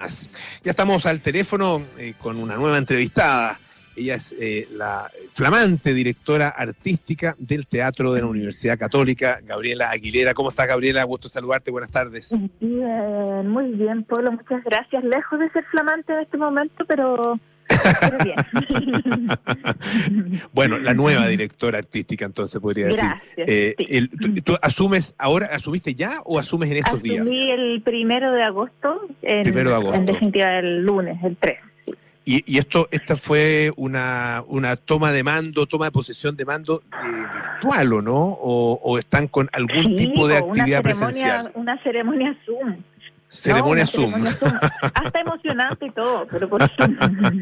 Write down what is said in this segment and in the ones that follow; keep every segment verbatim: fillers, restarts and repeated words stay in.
más. Ya estamos al teléfono eh, con una nueva entrevistada. Ella es eh, la flamante directora artística del Teatro de la Universidad Católica, Gabriela Aguilera. ¿Cómo estás, Gabriela? Gusto saludarte, buenas tardes. Bien, muy bien, Pablo, muchas gracias. Lejos de ser flamante en este momento, pero, pero bien. Bueno, la nueva directora artística, entonces podría decir. Gracias. Eh, Sí. el, ¿tú, ¿Tú asumes ahora, asumiste ya o asumes en estos Asumí días? Asumí el primero de agosto, en, Primero de agosto. en definitiva el lunes, el tres. Y, y esto, esta fue una, una toma de mando, toma de posesión de mando eh, virtual, ¿o no? O, ¿O están con algún Sí, tipo de una actividad ceremonia, presencial? Una ceremonia Zoom. Ceremonia, no, Zoom. ceremonia Zoom. Hasta emocionante y todo, pero por Zoom.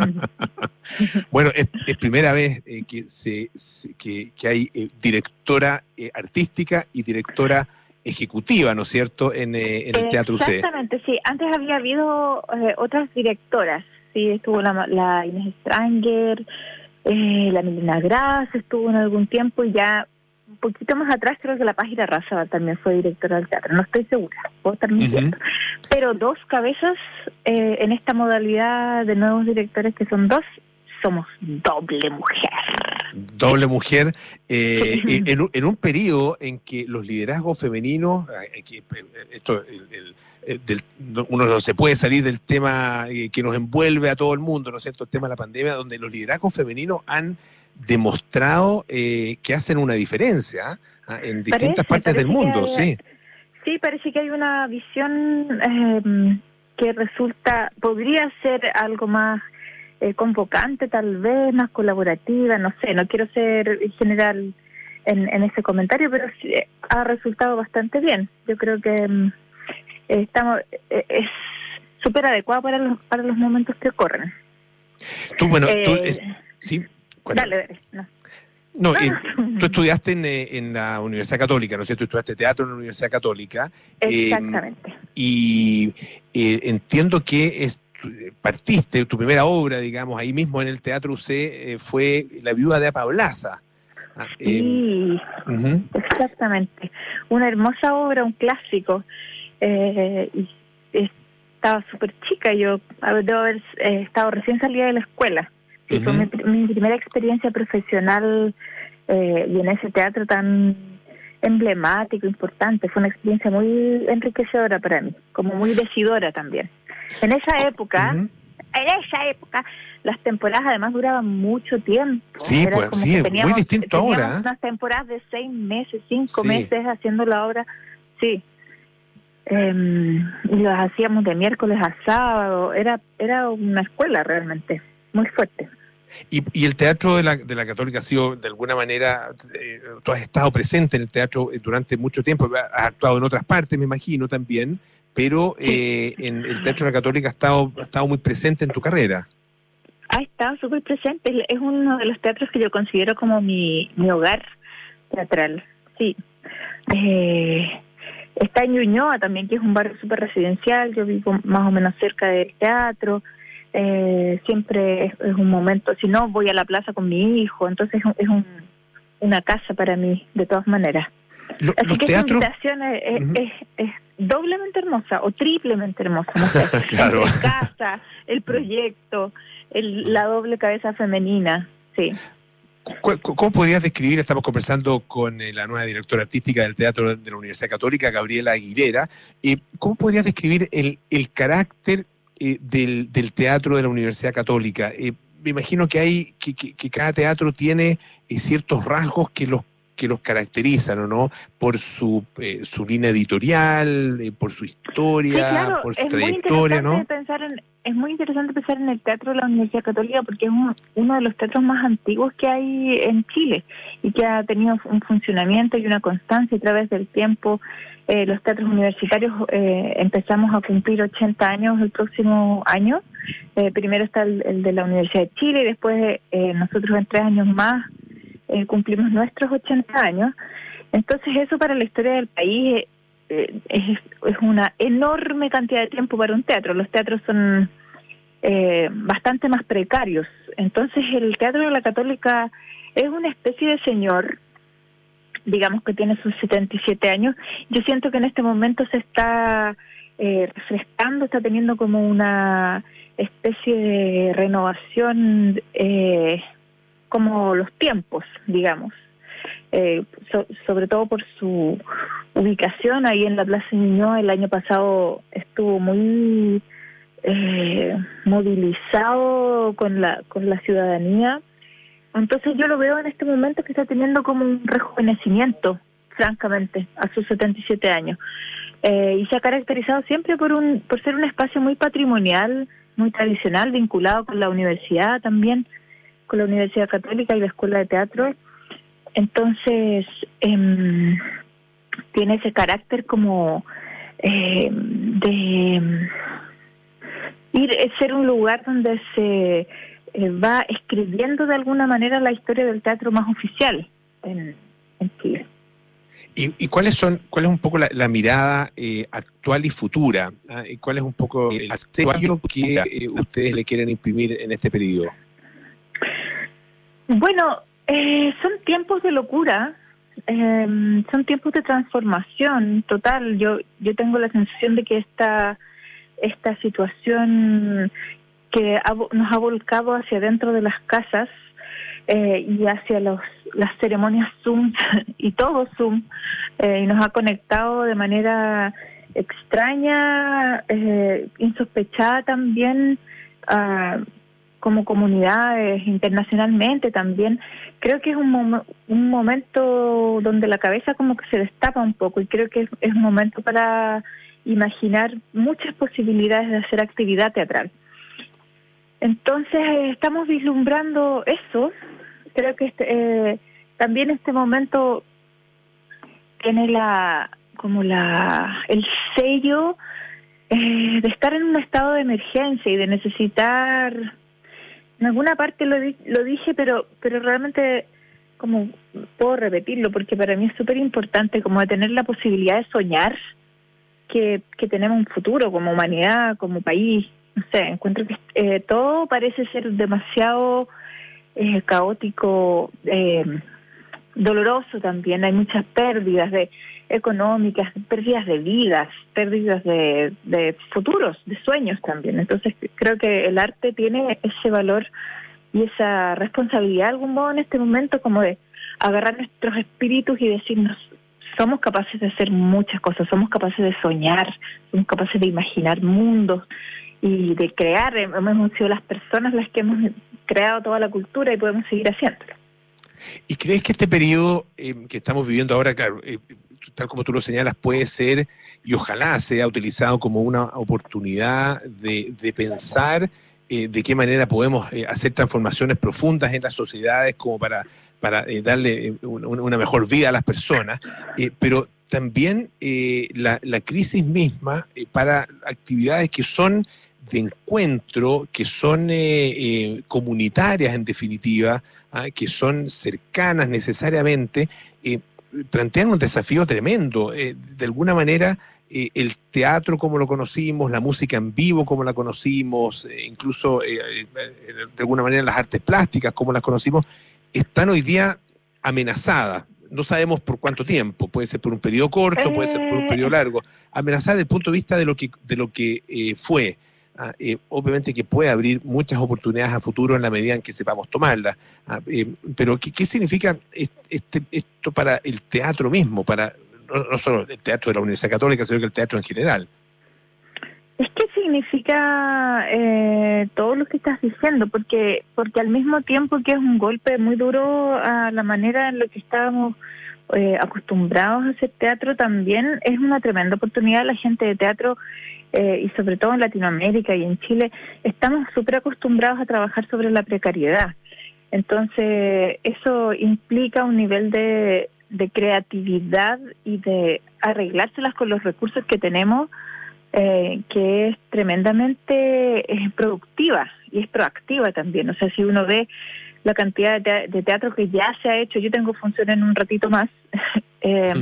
Bueno, es, es primera vez eh, que, se, se, que, que hay eh, directora eh, artística y directora ejecutiva, ¿no es cierto?, en, eh, en el Teatro U C E. Exactamente, sí. Antes había habido eh, otras directoras. Sí, estuvo la, la Inés Stranger, eh, la Milena Gras estuvo en algún tiempo, y ya un poquito más atrás creo que la Paz Irarrázaval también fue directora del teatro, no estoy segura, puedo estar mintiendo. Uh-huh. Pero dos cabezas eh, en esta modalidad de nuevos directores, que son dos, somos doble mujer. Doble mujer, eh, sí. en, un, en un periodo en que los liderazgos femeninos, eh, esto, el, el, del, uno no se puede salir del tema que nos envuelve a todo el mundo, ¿no es cierto?, el tema de la pandemia, donde los liderazgos femeninos han demostrado eh, que hacen una diferencia ¿eh? en distintas parece, partes del mundo, hay, sí. Sí, parece que hay una visión eh, que resulta, podría ser algo más eh, convocante, tal vez, más colaborativa, no sé, no quiero ser general en, en ese comentario, pero sí, ha resultado bastante bien. Yo creo que eh, estamos eh, es súper adecuado para los para los momentos que ocurren. Tú, bueno, eh, tú, es, sí, dale, dale, no. No, eh, tú estudiaste en, en la Universidad Católica, ¿no es cierto? Tú estudiaste teatro en la Universidad Católica. Exactamente. Eh, y eh, entiendo que es, partiste, tu primera obra, digamos, ahí mismo en el Teatro U C E, eh, fue La viuda de Apablaza. Ah, sí, eh, uh-huh. Exactamente. Una hermosa obra, un clásico. Eh, y estaba súper chica, yo debo haber eh, estado recién salida de la escuela. Sí, uh-huh. Fue mi, mi primera experiencia profesional eh, y en ese teatro tan emblemático, importante. Fue una experiencia muy enriquecedora para mí, como muy decidora también. En esa época, uh-huh. en esa época, las temporadas además duraban mucho tiempo. Sí, Era pues como sí, que teníamos, muy distinto teníamos ahora. ¿eh? Unas temporadas de seis meses, cinco sí. meses haciendo la obra, sí. Eh, y las hacíamos de miércoles a sábado. Era, era una escuela realmente. Muy fuerte. Y, y el teatro de la, de la Católica ha sido, de alguna manera, eh, tú has estado presente en el teatro durante mucho tiempo, has actuado en otras partes, me imagino, también, pero eh, en el teatro de la Católica ha estado, ha estado muy presente en tu carrera. Ha estado súper presente, es uno de los teatros que yo considero como mi, mi hogar teatral, sí. Eh, está en Ñuñoa también, que es un barrio súper residencial, yo vivo más o menos cerca del teatro. Eh, siempre es, es un momento, si no voy a la plaza con mi hijo, entonces es, un, es un, una casa para mí de todas maneras. Lo, Así que teatros... esa invitación es, uh-huh. es, es, es doblemente hermosa o triplemente hermosa, no sé. Claro. Entre casa, el proyecto, el, la doble cabeza femenina, sí. ¿Cómo podrías describir? Estamos conversando con la nueva directora artística del Teatro de la Universidad Católica, Gabriela Aguilera. Eh, ¿Cómo podrías describir el, el carácter Eh, del, del teatro de la Universidad Católica? Eh, me imagino que hay que, que, que cada teatro tiene eh, ciertos rasgos que los que los caracterizan, ¿o no? Por su eh, su línea editorial, eh, por su historia, sí, claro, por su es trayectoria, muy ¿no? Pensar en, es muy interesante pensar en el teatro de la Universidad Católica porque es un, uno de los teatros más antiguos que hay en Chile y que ha tenido un funcionamiento y una constancia a través del tiempo. Eh, los teatros universitarios eh, empezamos a cumplir ochenta años el próximo año. Eh, primero está el, el de la Universidad de Chile y después eh, nosotros en tres años más eh, cumplimos nuestros ochenta años. Entonces eso para la historia del país eh, es, es una enorme cantidad de tiempo para un teatro. Los teatros son eh, bastante más precarios. Entonces el Teatro de la Católica es una especie de señor, digamos que tiene sus setenta y siete años. Yo siento que en este momento se está eh, refrescando, está teniendo como una especie de renovación, eh, como los tiempos, digamos. Eh, so, sobre todo por su ubicación ahí en la Plaza Ñuñoa. El año pasado estuvo muy eh, movilizado con la con la ciudadanía. Entonces yo lo veo en este momento que está teniendo como un rejuvenecimiento, francamente, a sus setenta y siete años. Eh, y se ha caracterizado siempre por un por ser un espacio muy patrimonial, muy tradicional, vinculado con la universidad también, con la Universidad Católica y la Escuela de Teatro. Entonces, eh, tiene ese carácter como eh, de ir a ser un lugar donde se eh, va escribiendo de alguna manera la historia del teatro más oficial en, en Chile. ¿Y, y cuáles son, cuál es un poco la, la mirada eh, actual y futura? ¿Ah? ¿Y cuál es un poco el sello que eh, ustedes le quieren imprimir en este periodo? Bueno, Eh, son tiempos de locura, eh, son tiempos de transformación total. Yo yo tengo la sensación de que esta esta situación que ha, nos ha volcado hacia dentro de las casas eh, y hacia los las ceremonias Zoom y todo Zoom, eh, y nos ha conectado de manera extraña, eh, insospechada también, uh, como comunidades, internacionalmente también. Creo que es un, mom- un momento donde la cabeza como que se destapa un poco, y creo que es, es un momento para imaginar muchas posibilidades de hacer actividad teatral. Entonces eh, estamos vislumbrando eso. Creo que este, eh, también este momento tiene la como la el sello eh, de estar en un estado de emergencia y de necesitar. En alguna parte lo, di- lo dije, pero pero realmente como puedo repetirlo, porque para mí es súper importante como de tener la posibilidad de soñar que, que tenemos un futuro como humanidad, como país. No sé, encuentro que eh, todo parece ser demasiado eh, caótico, eh, doloroso también. Hay muchas pérdidas de económicas, pérdidas de vidas, pérdidas de, de futuros, de sueños también. Entonces creo que el arte tiene ese valor y esa responsabilidad de algún modo en este momento, como de agarrar nuestros espíritus y decirnos: somos capaces de hacer muchas cosas, somos capaces de soñar, somos capaces de imaginar mundos y de crear. Hemos sido las personas las que hemos creado toda la cultura y podemos seguir haciéndolo. ¿Y crees que este periodo eh, que estamos viviendo ahora, claro, eh, tal como tú lo señalas, puede ser, y ojalá sea utilizado como una oportunidad de, de pensar eh, de qué manera podemos eh, hacer transformaciones profundas en las sociedades como para, para eh, darle eh, una, una mejor vida a las personas, eh, pero también eh, la, la crisis misma eh, para actividades que son de encuentro, que son eh, eh, comunitarias en definitiva, ¿ah? Que son cercanas necesariamente, eh, plantean un desafío tremendo. Eh, de alguna manera, eh, el teatro como lo conocimos, la música en vivo como la conocimos, eh, incluso eh, eh, de alguna manera las artes plásticas como las conocimos, están hoy día amenazadas. No sabemos por cuánto tiempo, puede ser por un periodo corto, puede ser por un periodo largo, amenazadas desde el punto de vista de lo que, de lo que eh, fue. Ah, eh, obviamente que puede abrir muchas oportunidades a futuro en la medida en que sepamos tomarlas. Ah, eh, pero ¿qué, ¿qué significa este, esto para el teatro mismo, para no, no solo el teatro de la Universidad Católica, sino que el teatro en general? Es que significa eh, todo lo que estás diciendo, porque porque al mismo tiempo que es un golpe muy duro a la manera en la que estábamos eh, acostumbrados a hacer teatro, también es una tremenda oportunidad. La gente de teatro, eh, y sobre todo en Latinoamérica y en Chile, estamos súper acostumbrados a trabajar sobre la precariedad. Entonces eso implica un nivel de, de creatividad y de arreglárselas con los recursos que tenemos, Eh, que es tremendamente eh, productiva y es proactiva también. O sea, si uno ve la cantidad de, te- de teatro que ya se ha hecho, yo tengo función en un ratito más, eh,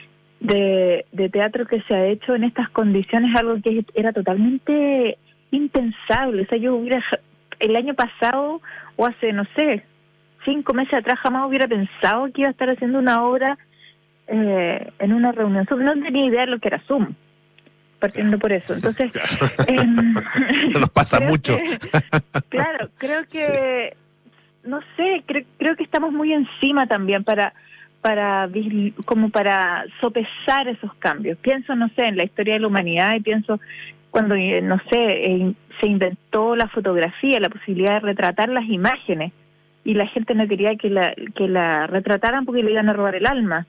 de, de teatro que se ha hecho en estas condiciones, algo que era totalmente impensable. O sea, yo hubiera, el año pasado o hace, no sé, cinco meses atrás jamás hubiera pensado que iba a estar haciendo una obra eh, en una reunión. No tenía idea de lo que era Zoom. partiendo por eso. Entonces, claro. eh, no nos pasa mucho. Que, claro, creo que, sí. no sé, cre, creo que estamos muy encima también para, para, como para sopesar esos cambios. Pienso, no sé, en la historia de la humanidad y pienso cuando, no sé, eh, se inventó la fotografía, la posibilidad de retratar las imágenes, y la gente no quería que la, que la retrataran porque le iban a robar el alma.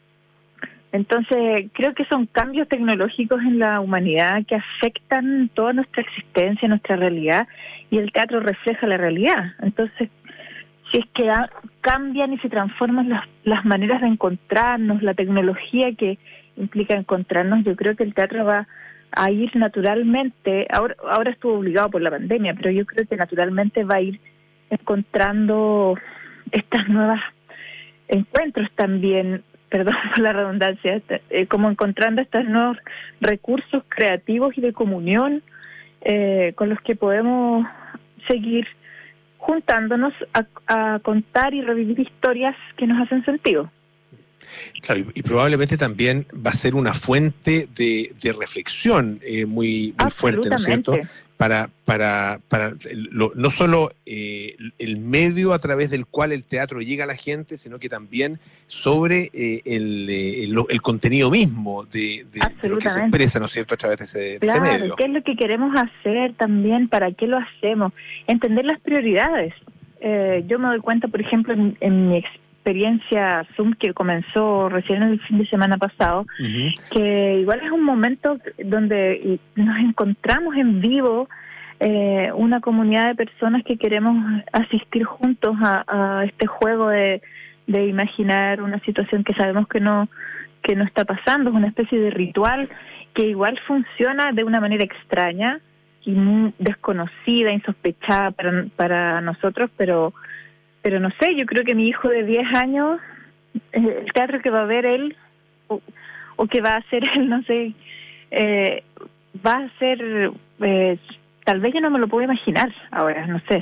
Entonces, creo que son cambios tecnológicos en la humanidad que afectan toda nuestra existencia, nuestra realidad, y el teatro refleja la realidad. Entonces, si es que a, cambian y se transforman las, las maneras de encontrarnos, la tecnología que implica encontrarnos, yo creo que el teatro va a ir naturalmente, ahora, ahora estuvo obligado por la pandemia, pero yo creo que naturalmente va a ir encontrando estas nuevas encuentros también, perdón por la redundancia, eh, como encontrando estos nuevos recursos creativos y de comunión eh, con los que podemos seguir juntándonos a, a contar y revivir historias que nos hacen sentido. Claro, y, y probablemente también va a ser una fuente de, de reflexión eh, muy, muy fuerte, ¿no es cierto? Para, para, para lo, no solo eh, el medio a través del cual el teatro llega a la gente, sino que también sobre eh, el, el, el contenido mismo de, de, de lo que se expresa, ¿no es cierto?, a través de ese, claro, de ese medio. ¿Qué es lo que queremos hacer también? ¿Para qué lo hacemos? Entender las prioridades. Eh, yo me doy cuenta, por ejemplo, en, en mi experiencia Zoom, que comenzó recién el fin de semana pasado, uh-huh. que igual es un momento donde nos encontramos en vivo, eh, una comunidad de personas que queremos asistir juntos a, a este juego de, de imaginar una situación que sabemos que no que no está pasando. Es una especie de ritual que igual funciona de una manera extraña y muy desconocida, insospechada para, para nosotros, pero pero no sé, yo creo que mi hijo de diez años, eh, el teatro que va a ver él, o, o que va a hacer él, no sé, eh, va a ser, eh, tal vez yo no me lo puedo imaginar ahora, no sé.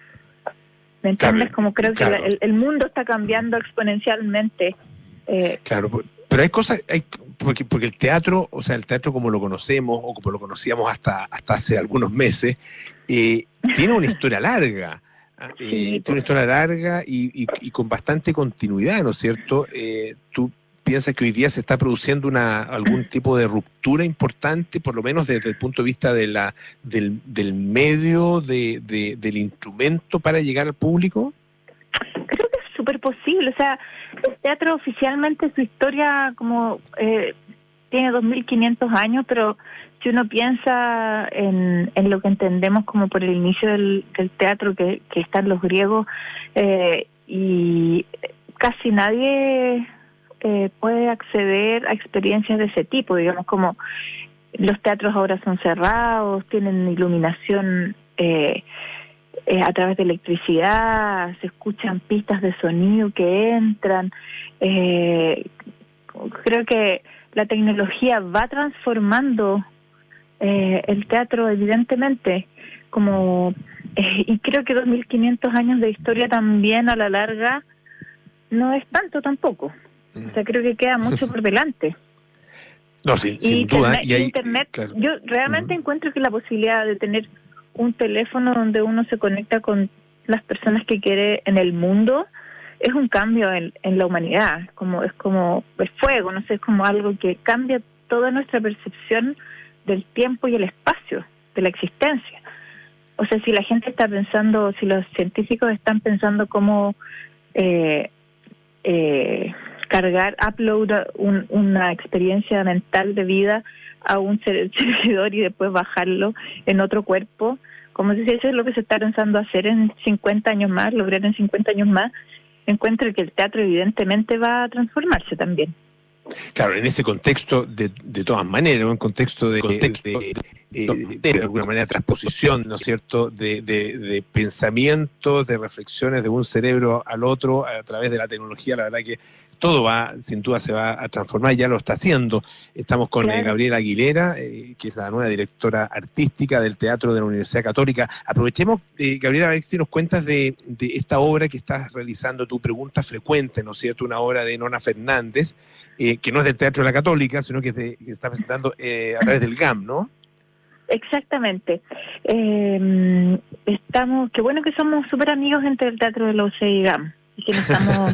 ¿Me entiendes? Claro, como creo claro. que la, el, el mundo está cambiando exponencialmente. Eh, claro, pero hay cosas, hay, porque, porque el teatro, o sea, el teatro como lo conocemos, o como lo conocíamos hasta, hasta hace algunos meses, eh, tiene una historia larga. Eh, sí, tiene una historia larga y, y, y con bastante continuidad, ¿no es cierto? Eh, ¿Tú piensas que hoy día se está produciendo una algún tipo de ruptura importante, por lo menos desde el punto de vista de la del, del medio, de, de, del instrumento para llegar al público? Creo que es súper posible. O sea, el teatro oficialmente, su historia como eh, tiene dos mil quinientos años, pero si uno piensa en, en lo que entendemos como por el inicio del, del teatro, que, que están los griegos, eh, y casi nadie eh, puede acceder a experiencias de ese tipo, digamos, como los teatros ahora son cerrados, tienen iluminación eh, eh, a través de electricidad, se escuchan pistas de sonido que entran. Eh, creo que la tecnología va transformando Eh, el teatro, evidentemente, como eh, y creo que dos mil quinientos años de historia también a la larga no es tanto tampoco. Mm. O sea, creo que queda mucho por delante. No, sin, sin duda. Y hay, Internet, claro. Yo realmente uh-huh. encuentro que la posibilidad de tener un teléfono donde uno se conecta con las personas que quiere en el mundo es un cambio en, en la humanidad. Como es como el fuego, no sé, es como algo que cambia toda nuestra percepción del tiempo y el espacio, de la existencia. O sea, si la gente está pensando, si los científicos están pensando cómo eh, eh, cargar, upload un, una experiencia mental de vida a un servidor y después bajarlo en otro cuerpo, como si eso es lo que se está pensando hacer en cincuenta años más, lograr en cincuenta años más, encuentro que el teatro evidentemente va a transformarse también. Claro, en ese contexto, de, de todas maneras, un contexto de, contexto de, de, de, de alguna manera, transposición, ¿no es cierto?, de, de, de pensamientos, de reflexiones de un cerebro al otro a través de la tecnología, la verdad que todo va, sin duda se va a transformar, ya lo está haciendo. Estamos con Claro. eh, Gabriela Aguilera, eh, que es la nueva directora artística del Teatro de la Universidad Católica. Aprovechemos, eh, Gabriela, a ver si nos cuentas de, de esta obra que estás realizando, tu pregunta frecuente, ¿no es cierto? Una obra de Nona Fernández, eh, que no es del Teatro de la Católica, sino que, es de, que está presentando eh, a través del G A M, ¿no? Exactamente. Eh, estamos, qué bueno que somos súper amigos entre el Teatro de la U C y G A M, y que no estamos...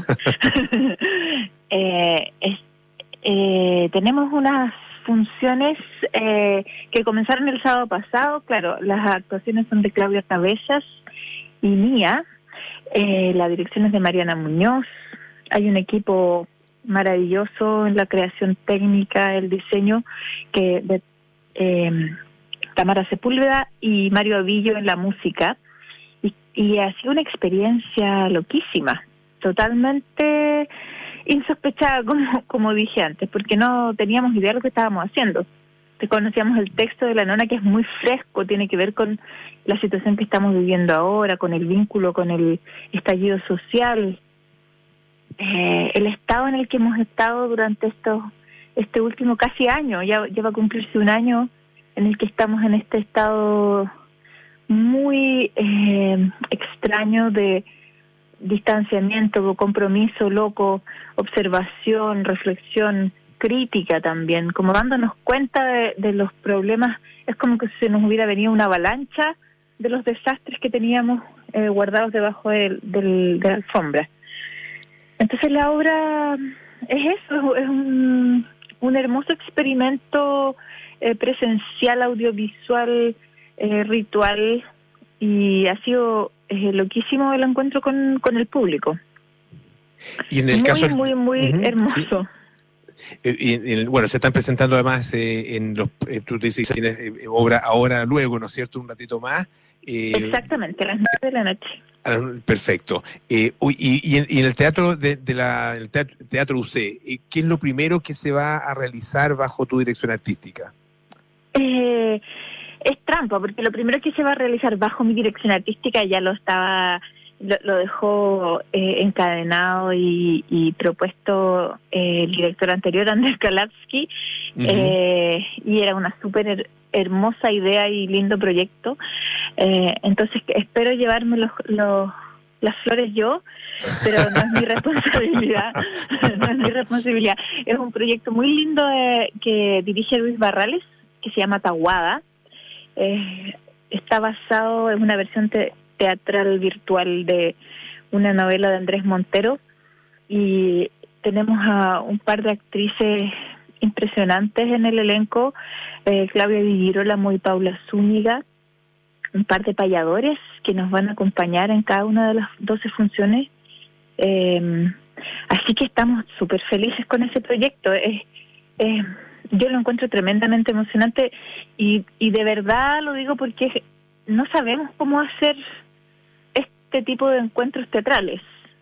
eh, es, eh, tenemos unas funciones eh, que comenzaron el sábado pasado. Claro, las actuaciones son de Claudia Cabezas y mía, eh, la dirección es de Mariana Muñoz. Hay un equipo maravilloso en la creación técnica, el diseño, que de, eh, Tamara Sepúlveda y Mario Avillo en la música, y, y ha sido una experiencia loquísima, totalmente insospechada, como, como dije antes, porque no teníamos idea de lo que estábamos haciendo. Conocíamos el texto de la Nona, que es muy fresco, tiene que ver con la situación que estamos viviendo ahora, con el vínculo con el estallido social, eh, el estado en el que hemos estado durante estos este último casi año, ya, ya va a cumplirse un año en el que estamos en este estado muy eh, extraño de distanciamiento, compromiso loco, observación, reflexión, crítica también, como dándonos cuenta de, de los problemas. Es como que se nos hubiera venido una avalancha de los desastres que teníamos eh, guardados debajo de, de, de la alfombra. Entonces la obra es eso, es un, un hermoso experimento eh, presencial, audiovisual, eh, ritual, y ha sido eh, loquísimo el encuentro con, con el público. Y en el muy, caso muy, muy uh-huh, hermoso. Sí. Y, y, bueno, se están presentando además eh, en los, eh, tú dices que tienes eh, obra ahora, luego, ¿no es cierto? Un ratito más. Eh, Exactamente, a las nueve de la noche. Perfecto. Eh, y, y, en, y en el teatro de, de la el teatro, teatro U C, ¿qué es lo primero que se va a realizar bajo tu dirección artística? Eh, es trampa, porque lo primero que se va a realizar bajo mi dirección artística ya lo estaba... Lo, lo dejó eh, encadenado y, y propuesto eh, el director anterior, Andrés Kalavsky, uh-huh. eh, y era una súper her- hermosa idea y lindo proyecto. Eh, entonces espero llevarme los, los, las flores yo, pero no es mi responsabilidad. no es mi responsabilidad. Es un proyecto muy lindo eh, que dirige Luis Barrales, que se llama Tahuada. Eh, está basado en una versión te- teatral virtual de una novela de Andrés Montero, y tenemos a un par de actrices impresionantes en el elenco, eh, Claudia Di Girolamo y Paula Zúñiga, un par de payadores que nos van a acompañar en cada una de las doce funciones, eh, así que estamos súper felices con ese proyecto. Es, eh, yo lo encuentro tremendamente emocionante, y, y de verdad lo digo porque no sabemos cómo hacer este tipo de encuentros teatrales.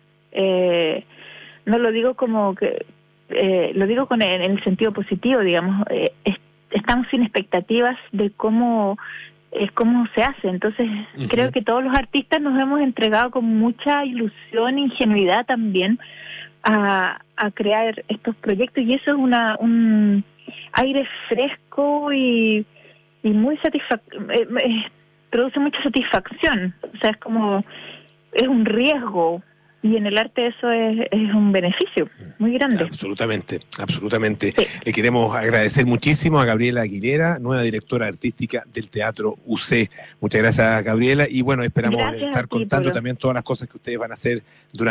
Eh, no lo digo como que, eh, lo digo con el, en el sentido positivo, digamos, eh, es, estamos sin expectativas de cómo, eh, cómo se hace. Entonces, uh-huh. creo que todos los artistas nos hemos entregado con mucha ilusión e ingenuidad también a, a crear estos proyectos, y eso es una un aire fresco y, y muy satisfactorio. Eh, eh, produce mucha satisfacción. O sea, es como, es un riesgo, y en el arte eso es, es un beneficio muy grande. Absolutamente, absolutamente. Sí. Le queremos agradecer muchísimo a Gabriela Aguilera, nueva directora artística del Teatro U C. Muchas gracias, Gabriela, y bueno, esperamos Gracias estar a ti, contando Pablo. también todas las cosas que ustedes van a hacer durante